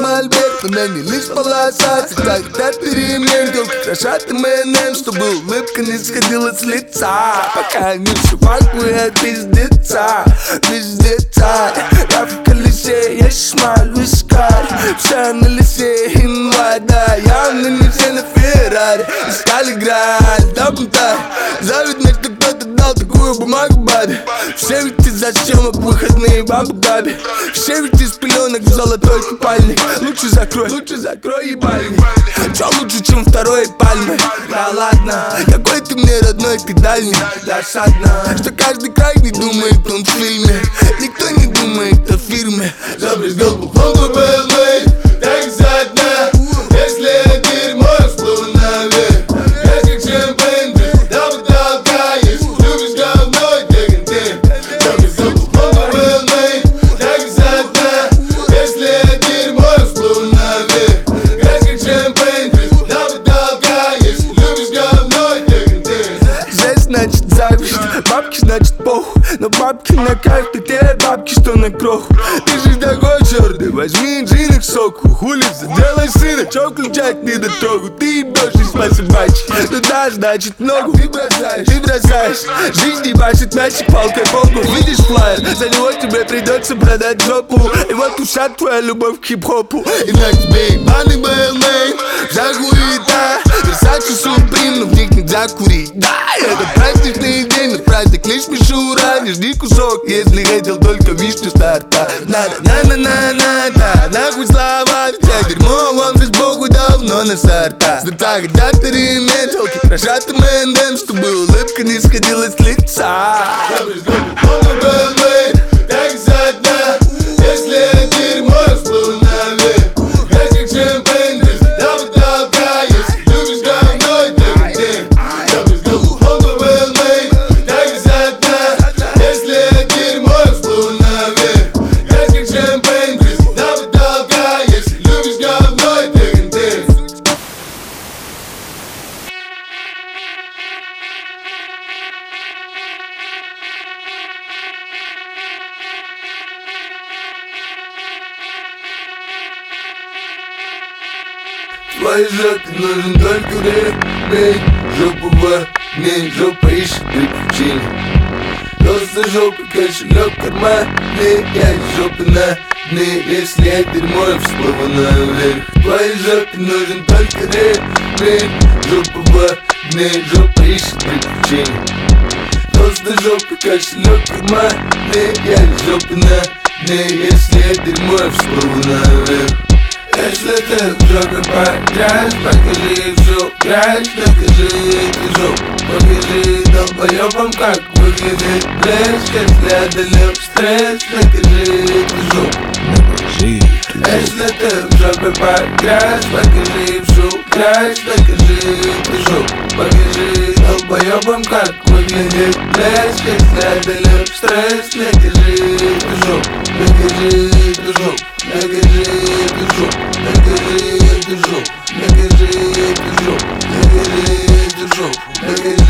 мольберт, но на ней лишь полоса. Всегда хотят перемен, телки крошат МНМ, чтобы улыбка не сходила с лица. Пока они все пакуют пиздеца, пиздеца. Я в колесе, я шмаль, вискарь. Вся на лесе, инвайда. Явно не все на Феррари. Искали граль, дабунтарь. Завидно, что кто-то дал такую бумагу бабе. Все ведь из-за съемок выходные в Абу-Даби. Все ведь из пеленок в золотой купальник. Лучше закрой ебальник. Чё лучше, чем второй пальмы? Да ладно, какой ты мне родной, ты дальний. Досадно, что каждый край не думает, он в фильме. Никто не думает о фирме. Забрызгал бухлом по БЛМ, так задно. Если дерьмо всплыло наверх, я как шампейн, да потолкаешь. Любишь говно и ты контент. Забрызгал бухлом по БЛМ, так задно. Если дерьмо всплыло наверх, я как шампейн, да потолкаешь. Любишь говно и ты контент. Здесь значит зависть, бабки значит похуй. Но бабки на кайф, ты те бабки, что на кроху. Ты же такой черный, возьми джин к соку. Хули сделай сына, чё включать не дотрогу. Ты ебёшь из собачки, ну да, значит ногу. Ты бросаешь, жизнь ебашит мячик палкой по лбу. Видишь флайер, за него тебе придется продать жопу. И вот уша твоя любовь к хип-хопу. И на тебе ебаный БЛМ, вся хуета. Версачи Суприм, но в них нельзя курить. Да, это праздничный день, но праздник лишь мишура. Не жди кусок, если хотел только вишню старта. Надо, на-на-на-на-на, нахуй слова. Вся дерьмо, вам же сбоку давно на сорта. Сдата хотят перемен, телки крошат МНМ, чтобы улыбка не сходила с лица. Так задно, если дерьмо всплыло наверх. Я как шампейн, да потолкаешь. Любишь говно и ты контент. Я брызгал бухлом по БЛМ, так задно. Если дерьмо всплыло наверх. Я как шампейн, да потолкаешь. Любишь говно и ты контент. В твоей жопе нужен только ремень. Жопа в огне, жопа ищет приключений. Просто жопа, кошелек в кармане. Я из жопы на дне, если я дерьмо и всплыву наверх. В твоей жопе нужен только ремень. Жопа в огне, жопа ищет приключений. Просто жопа, кошелек в кармане. Я из жопы на дне, если я дерьмо и всплыву наверх. Если ты в жопе поиграешь, покажи всю грязь, докажи эти жопы. Покажи долбоёбам, как выглядит блеск. Если одолел стресс, докажи эти жопы. Если ты в жопе поиграешь, покажи всю грязь, докажи эти жопы. Покажи долбоёбам, как выглядит блеск. Если одолел стресс, докажи эти жопы. Докажи эти жопы. Докажи эту жопу, докажи эту жопу, докажи эту жопу, докажи эту жопу, докажи.